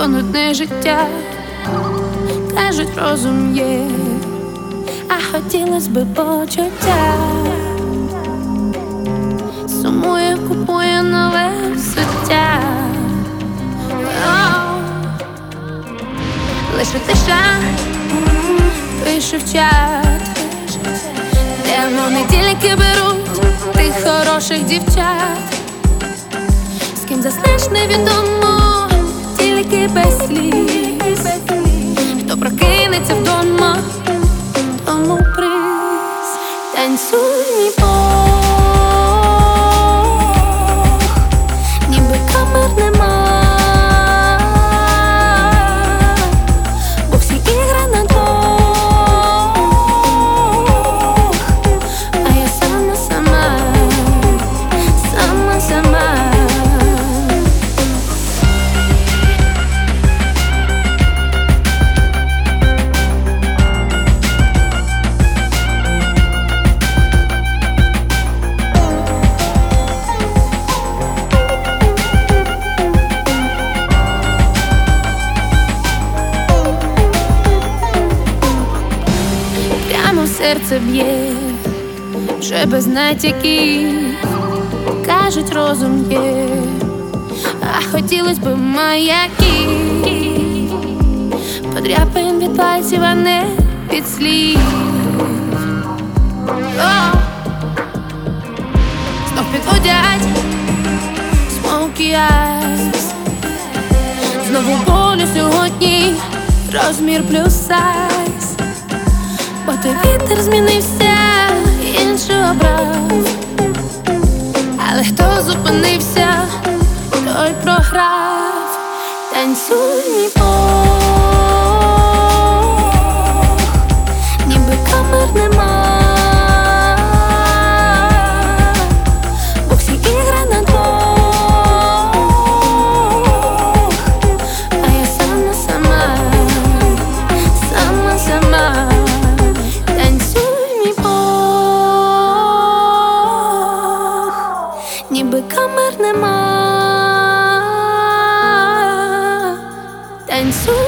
то нудне життя. Кажуть, розум є, а хотілось би почуття. Сумує, купує нове взуття. Лише тиша, пишу в чат, де вони тільки беруть тих хороших дівчат. З ким заснеш невідомо, тільки без сліз. Хто прокинеться вдома, тому приз. Танцюй, мій Бог, ніби камер нема. Серце б'є вже без натяків. Кажуть, розум є, а хотілось би маяків. Подряпаєм від пальців, а не від слів. Знов підводять Smoky Eyes. Знову болю сьогодні, розмір плюс сайз. Бо той вітер змінився, іншу обрав. Але хто зупинився, той програв. Танцюй, мій Бог, ніби камер нема. Бо всі ігри на двох, а я сама, сама. Ніби камер нема. Танцюй.